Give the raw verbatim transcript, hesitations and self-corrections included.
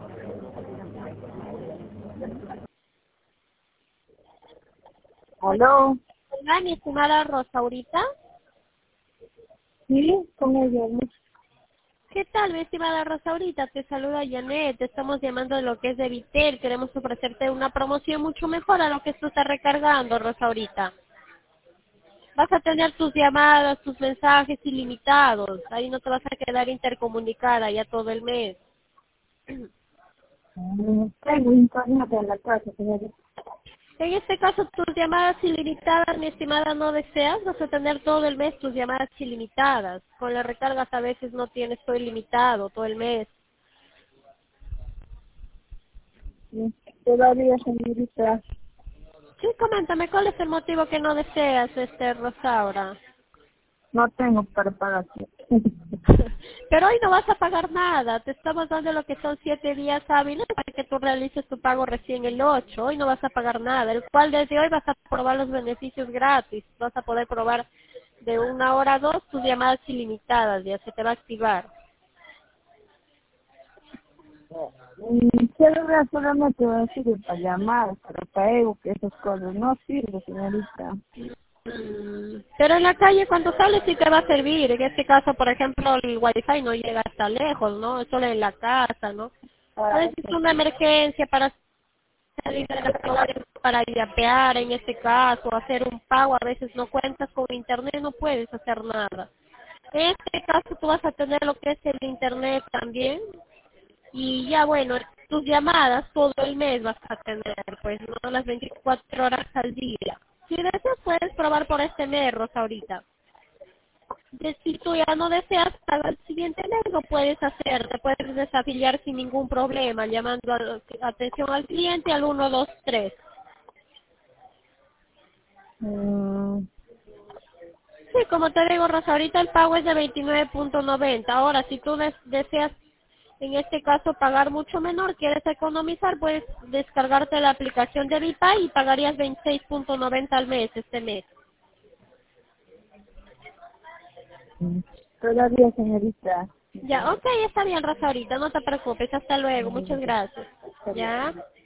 ¿Aló? Hola, mi estimada Rosaurita. Sí, con ella. ¿No? ¿Qué tal, mi estimada Rosaurita? Te saluda Janet. Te estamos llamando de lo que es de Vitel. Queremos ofrecerte una promoción mucho mejor a lo que tú estás recargando, Rosaurita. Vas a tener tus llamadas, tus mensajes ilimitados. Ahí no te vas a quedar intercomunicada ya todo el mes. Mm, Tengo internet en la casa, señorita. En este caso, tus llamadas ilimitadas, mi estimada, no deseas. Vas a tener todo el mes tus llamadas ilimitadas. Con las recargas a veces no tienes todo ilimitado todo el mes. Sí, todavía, señorita, Sí, coméntame, ¿cuál es el motivo que no deseas, este, Rosaura? no tengo para pagar. Pero hoy no vas a pagar nada, te estamos dando lo que son siete días hábiles para que tú realices tu pago recién el ocho. Hoy no vas a pagar nada, el cual desde hoy vas a probar los beneficios gratis, vas a poder probar de una hora a dos tus llamadas ilimitadas, ya se te va a activar. Mm, celular solamente va a sirve para llamar, para pago, que esas cosas no sirve, señorita. Mm, Pero en la calle cuando sales sí te va a servir. En este caso, por ejemplo, el wifi no llega hasta lejos, ¿no? Es solo en la casa, ¿no? A Ah, veces es una emergencia para salir de la calle, para yapear en este caso, hacer un pago, a veces no cuentas con internet, no puedes hacer nada. En este caso tú vas a tener lo que es el internet también y ya bueno, tus llamadas todo el mes vas a tener, pues no las veinticuatro horas al día. Si deseas puedes probar por este mes, Rosa, ahorita. De- Si tú ya no deseas pagar el siguiente mes, lo puedes hacer, te puedes desafiliar sin ningún problema, llamando a atención al cliente al uno dos tres. mm, Sí, como te digo, Rosa, ahorita el pago es de veintinueve punto noventa. Ahora, si tú des- deseas, en este caso, pagar mucho menor, quieres economizar, puedes descargarte la aplicación de Vipay y pagarías veintiséis punto noventa al mes este mes. mm, todavía, señorita. Ya, ok, está bien, Rosa, ahorita, no te preocupes. Hasta luego, muchas gracias. Está bien. Ya.